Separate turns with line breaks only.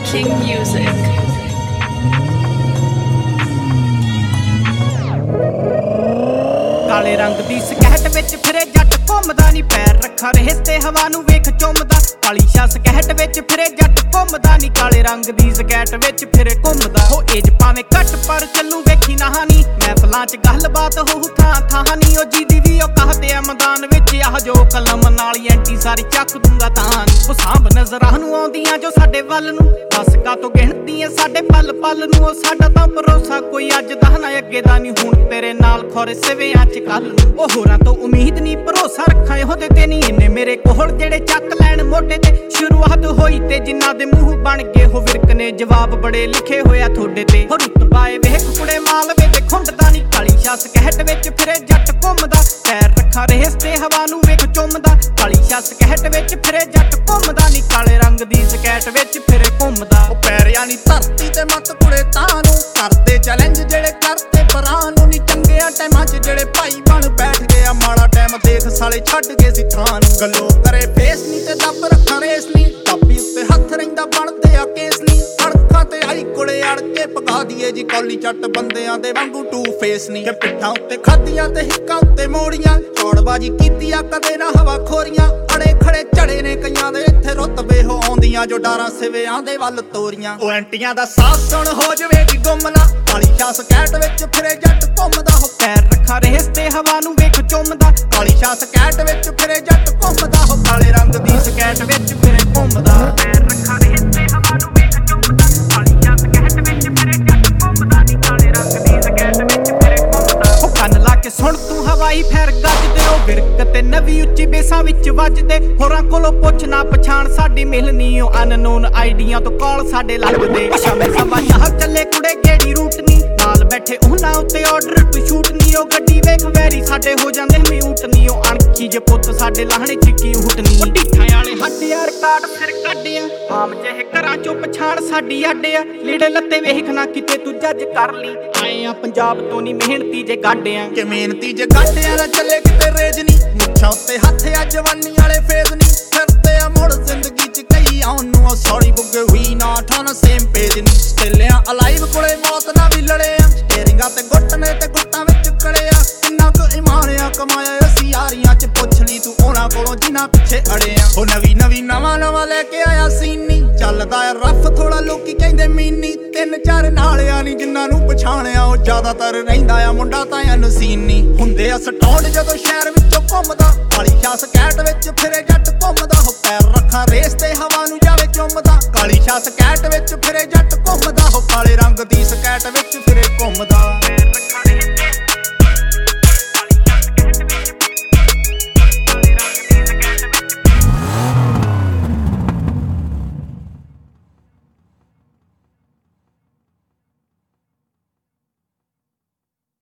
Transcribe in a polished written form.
King Music.
ਕਾਲੇ ਰੰਗ ਦੀ ਸਕੈਟ ਵਿੱਚ ਫਿਰੇ ਜੱਟ ਘੁੰਮਦਾ ਨੀ ਪੈਰ ਰੱਖਾ ਰੇਸ ਤੇ ਹਵਾ ਨੂੰ ਵੇਖ ਚੁੰਮਦਾ ਕਾਲੀ ਸ਼ਾ ਸਕੈਟ ਵਿੱਚ ਫਿਰੇ ਜੱਟ ਘੁੰਮਦਾ ਨੀ ਕਾਲੇ ਰੰਗ ਦੀ ਸਕੈਟ ਵਿੱਚ ਫਿਰੇ ਘੁੰਮਦਾ ਹੋ ਏਜ ਭਾਵੇਂ ਘੱਟ ਪਰ ਚੱਲੂ ਵੇਖੀ ਨਹਾਨੀ ਮਹਿਫਲਾਂ 'ਚ ਗੱਲਬਾਤ ਹੋਊ ਥਾਂ ਥਾਂ ਨੀ ਉਹ ਜਿਹਦੀ ਵੀ ਉਹ ਕਹਦੇ ਆ ਮੈਦਾਨ ਵਿੱਚ ਆਹ ਜੋ ਕਲਮ ਨਾਲ ਐਂਟੀ ਸਾਰੀ ਚੱਕ ਦੂੰਗਾ ਤਾਂ ਉਹ ਸਾਂਭ ਨਜ਼ਰਾਂ ਨੂੰ ਆਉਂਦੀਆਂ ਜੋ ਸਾਡੇ ਵੱਲ ਨੂੰ ਬਸ ਕਾ ਤੋਂ ਗਿਣਦੀਆਂ ਸਾਡੇ ਪਲ ਪਲ ਨੂੰ ਉਹ ਸਾਡਾ ਤਾਂ ਭਰੋਸਾ ਕੋਈ ਅੱਜ ਦਾ ਨਾ ਅੱਗੇ ਦਾ ਨੀ ਹੁਣ ਤੇਰੇ ਨਾਲ ਖੋਰੇ ਸਿਵਿਆਂ 'ਚ ਕੱਲ ਨੂੰ ਉਹ ਹੋਰਾਂ ਤੋਂ ਉਮੀਦ ਨੀ ਭਰੋਸਾ ਰੱਖਾਂ ਉਹਦੇ ਤੇ ਨੀ ਇੰਨੇ ਮੇਰੇ ਕੋਲ ਜਿਹੜੇ ਚੱਕ ਲੈਣ ਮੋਢੇ ਤੇ ਸ਼ੁਰੂਆਤ ਹੋਈ ਤੇ ਜਿਨ੍ਹਾਂ ਦੇ ਮੂੰਹ ਬਣ ਗਏ ਹੋ ਵਿਰਕ ਨੇ ਜਵਾਬ ਬੜੇ ਲਿਖੇ ਹੋਇਆ ਤੁਹਾਡੇ ਤੇ ਹੋ ਰੁਤਬਾਏ ਵੇਖ ਕੁੜੇ ਮਾਲਵੇ ਦੇ ਖੁੰਡਦਾ ਨੀ ਕਾਲੀ ਸ਼ਾ ਸਕੈਟ ਵਿੱਚ ਫਿਰੇ ਜੱਟ ਘੁੰਮਦਾ ਪੈਰ ਰੱਖਾਂ ਰੇਸ ਤੇ ਹਵਾ ਨੂੰ ਵੇਖ ਚੁੰਮਦਾ ਕਾਲੀ ਸ਼ਾ ਸਕੈਟ ਵਿੱਚ ਫਿਰੇ ਜੱਟ ਘੁੰਮਦਾ ਨੀ ਕਾਲੇ ਰੰਗ ਦੀ ਸਕੈਟ ਵਿੱਚ ਫਿਰੇ ਘੁੰਮਦਾ ਉਹ ਪੈਰਿਆਂ ਨੀ ਧਰਤੀ ਤੇ ਮੱਤ ਕੁੜੇ ਤਾਂ ਨੂੰ ਕਰਦੇ ਚੈਲੰਜ ਜਿਹੜੇ ਕਰਤੇ ਪਰਾਂ ਨੂੰ ਨੀ ਚੰਗਿਆਂ ਟਾਈਮਾਂ 'ਚ ਜਿਹੜੇ ਭਾਈ ਬਣ ਬੈਠ ਗਏ ਆ ਮਾੜਾ ਟਾਈਮ ਦੇਖ ਸਾਲੇ ਛੱਡ ਗਏ ਸੀ ਥਾਂ ਨੂੰ ਗੱਲੋਂ ਕਰੇ ਫੇਸ ਨੀ ਤੇ ਦੱਬ ਰੱਖਾਂ ਰੇਸ ਨੀ ਟੱਪੀ ਉੱਤੇ ਹੱਥ ਰਹਿੰਦਾ ਬਣਦੇ ਆ ਕੇਸ ਨੀ ਅੜਖਾਂ ਤੇ ਆਈ ਕੋਲੇ ਅੜ ਕੇ ਪਕਾ ਦੀਏ ਜੀ ਕੌਲੀ ਚੱਟ ਬੰਦਿਆਂ ਦੇ ਵਾਂਗੂ ਟੂ ਫੇਸ ਨੀ ਕਿ ਪਿੱਠਾਂ ਉੱਤੇ ਖਾਦੀਆਂ ਤੇ ਹਿੱਕਾਂ ਉੱਤੇ ਮੋੜੀਆਂ ਚੌੜਬਾਜੀ ਕੀਤੀ ਆ ਕਦੇ ਨਾ ਹਵਾ ਖੋਰੀਆਂ ਅੜੇ ਖੜੇ ਝੜੇ ਨੇ ਕਈਆਂ ਦੇ ਇੱਥੇ ਰੁਤਬੇ ਹੋ ਆਉਂਦੀਆਂ ਜੋ ਡਾਰਾਂ ਸਿਵਿਆਂ ਦੇ ਵੱਲ ਤੋਰੀਆਂ ਉਹ ਐਂਟੀਆਂ ਦਾ ਸਾਥ ਸੁਣ ਹੋ ਜਵੇ ਜੀ ਗੁੰਮਲਾ ਕਾਲੀ ਸ਼ਾ ਸਕੈਟ ਵਿੱਚ ਫਿਰੇ ਜੱਟ ਘੁੰਮਦਾ ਹੋ ਪੈਰ ਰੱਖਾ ਰੇਸ ਤੇ ਹਵਾ ਨੂੰ ਵੇਖ ਚੁੰਮਦਾ ਕਾਲੀ ਸ਼ਾ ਸਕੈਟ ਵਿੱਚ ਫਿਰੇ ਜੱਟ ਘੁੰਮਦਾ ਹੋ ਕਾਲੇ ਰੰਗ ਦੀ ਸਕੈਟ ਵਿੱਚ ਫਿਰੇ ਘੁੰਮਦਾ ਪੈਰ ਰੱਖਾ ਰੇਸ ਤੇ ਹਵਾ ਨੂੰ ਵੇਖ ਚੁੰਮਦਾ ਕਾਲੀ ਸ਼ਾ ਸਕੈਟ ਵਿੱਚ ਫਿਰੇ ਜੱਟ ਘੁੰਮਦਾ ਨੀ ਕਾਲੇ ਰੰਗ ਦੀ ਸਕੈਟ ਵਿੱਚ ਫਿਰੇ ਘੁੰਮਦਾ ਉਹ ਕੰਨ ਲਾ ਕੇ ਸੁਣ ਤੂੰ ਹਵਾਈ ਫੈਰ ਗੱਜਦੇ ਉਹ ਵਿਰਕ ਤੇ ਨਵੀਂ ਉੱਚੀ ਬੇਸਾਂ ਵਿੱਚ ਵੱਜਦੇ ਹੋਰਾਂ ਕੋਲੋਂ ਪੁੱਛ ਨਾ ਪਛਾਣ ਸਾਡੀ ਮਿਲਣੀ ਉਹ ਅਨਨੋਨ ਆਈਡੀਆਂ ਤੋਂ ਕਾਲ ਸਾਡੇ ਲੱਗਦੇ ਸ਼ਾਮੇ ਸਭਾ ਚਾਹ ਚੱਲੇ ਕੁੜੇ ਗੇੜੀ ਰੂਟ ਨੀ ਨਾਲ ਬੈਠੇ ਉਹਨਾਂ ਉੱਤੇ ਆਰਡਰ ਟੂ ਸ਼ੂਟ ਨੀ ਉਹ ਗੱਡੀ ਵੇਖ ਵੈਰੀ ਸਾਡੇ ਹੋ ਜਾਂਦੇ ਮਿਊਟ ਨੀ ਉਹ ਅਣਖੀ ਜੇ ਪੁੱਤ ਸਾਡੇ ਲਾਹਣੇ ਚ ਕੀ ਹੁਟ ਨੀ ਉਹ ਢੀਠਾਂ ਵਾਲੇ ਹੱਡ ਯਾਰ ਕਾਟ ਫਿਰ ਕੱਢਿਆ ਆਮ ਜਿਹੇ ਘਰਾਂ ਚੋਂ ਪਛਾਣ ਸਾਡੀ ਅੱਡਿਆ ਲੀੜੇ ਲੱਤੇ ਵੇਖ ਨਾ ਕਿਤੇ ਤੂੰ ਜੱਜ ਕਰ ਲਈ ਆਏ ਆ ਪੰਜਾਬ ਤੋਂ ਨੀ ਮਿਹਨਤੀ ਜੇ ਗਾਡਿਆਂ ਕਿ ਮਿਹਨਤੀ ਜੇ ਗਾਡਿਆਂ ਨਾ ਚੱਲੇ ਕਿਤੇ ਰੇਜ ਨੀ ਮੁੱਛਾਂ ਉੱਤੇ ਹੱਥ ਆ ਜਵਾਨੀ ਵਾਲੇ ਫੇਜ਼ ਨੀ ਫਿਰਦੇ ਆ ਮੁੜ ਜ਼ਿੰਦਗੀ ਚ ਕਈ ਆਉਣ ਨੂੰ ਸੌਰੀ ਬੁੱਗੇ we not on same page ਨੀ ਸਟਿਲਿਆਂ ਅਲਾਈਵ ਕੋਲੇ ਮੌਤ ਨਾ ਵੀ ਲੜੇ ਆ ਸਟੇਰਿੰਗਾਂ ਤੇ ਗੁੱਟ ਨੇ ਤੇ ਗੁੱਟਾਂ ਵਿੱਚ ਕੜੇ ਆ ਕਿੰਨਾ ਕੁ ਇਮਾਨਿਆ ਕਮਾਇਆ ਅਸੀਂ ਯਾਰੀਆਂ ਚ ਪੁੱਛ ਲਈ ਤੂੰ ਉਹਨਾਂ ਕੋਲੋਂ ਜਿਨ੍ਹਾਂ ਪਿੱਛੇ ਅੜੇ ਆ ਉਹ ਨਵੀਂ ਨਵਾਂ ਲੈ ਕੇ ਆਇਆ ਸੀਨੀ ਚੱਲਦਾ ਆ ਰਫ ਥੋੜਾ ਲੋਕੀ ਕਹਿੰਦੇ ਮੀਨੀ ਤਿੰਨ ਚਾਰ ਨਾਲਿਆਂ ਨੀ ਜਿਨ੍ਹਾਂ ਨੂੰ ਪਛਾਣਿਆ ਉਹ ਜ਼ਿਆਦਾਤਰ ਰਹਿੰਦਾ ਆ ਮੁੰਡਾ ਤਾਂ ਅਨਸੀਨੀ ਹੁੰਦੇ ਆ ਸਟੌਂਡ ਜਦੋਂ ਸ਼ਹਿਰ ਵਿੱਚੋਂ ਘੁੰਮਦਾ ਕਾਲੀ ਸ਼ਾ ਸਕੈਟ ਵਿੱਚ ਫਿਰੇ ਜੱਟ ਘੁੰਮਦਾ ਹੋ ਪੈਰ ਰੱਖਾਂ ਰੇਸ ਤੇ ਹਵਾ ਨੂੰ ਜਾਵੇ ਚੁੰਮਦਾ ਕਾਲੀ ਸ਼ਾ ਸਕੈਟ ਵਿੱਚ ਫਿਰੇ ਜੱਟ ਘੁੰਮਦਾ ਹੋ ਕਾਲੇ ਰੰਗ ਦੀ ਸਕੈਟ ਵਿੱਚ ਫਿਰੇ ਘੁੰਮਦਾ